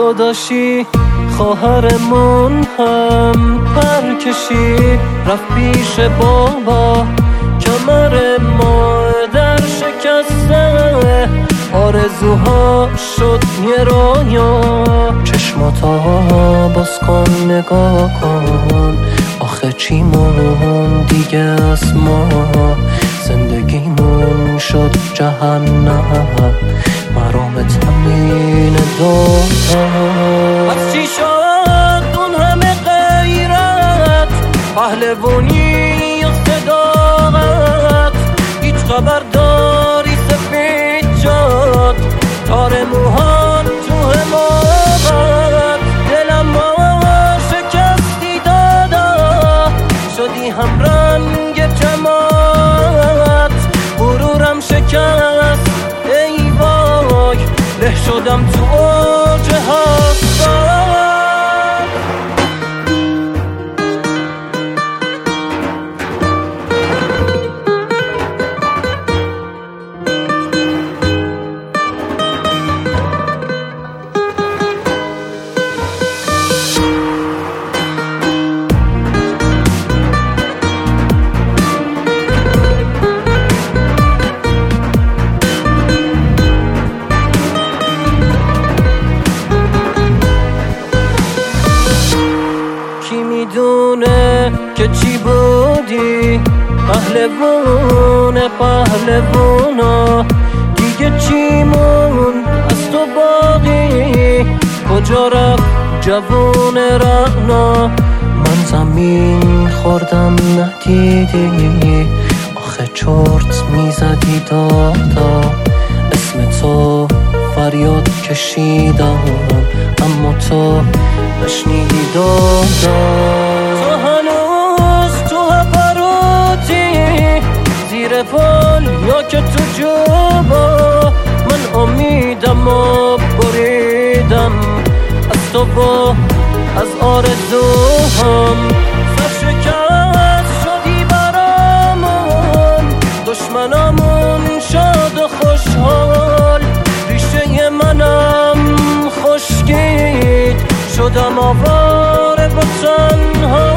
داداشی خواهرمون هم پر کشید رفت پیش بابا، کمر مادر شکسته آرزوها شد یه رویا. چشماتا باز کن نگاه کن، آخه چیمون دیگه از ما، زندگیمون شد جهنم مرام تمرین دادا. از چی شد اون همه غیرت، پهلوانی یا صداقت، هیچ خبرداری سفید شد تار موهات تو حماقت. دلم شکستی دادا، شدی هم رنگ جماعت، غرورم شکست ای وای، له شدم تو اوج حسرت. میدونه که چی بودی پهلوونا، دیگه چی موند از تو باقی، کجا رفت جوون رعنا. من زمین خوردم ندیدی، آخه چرت میزدی دادا، اسم تو فریاد کشیدم اما تو نشنیدی دادا. تو هنوز تو پروتی زیر پل یا که تو جوبا، من امیدم و بریدم از تو و از آرزوهم. سرشکست شدی برامون، دشمنامون شاد و خوشحال، ریشه منم خشکید شدم آواره با تنها.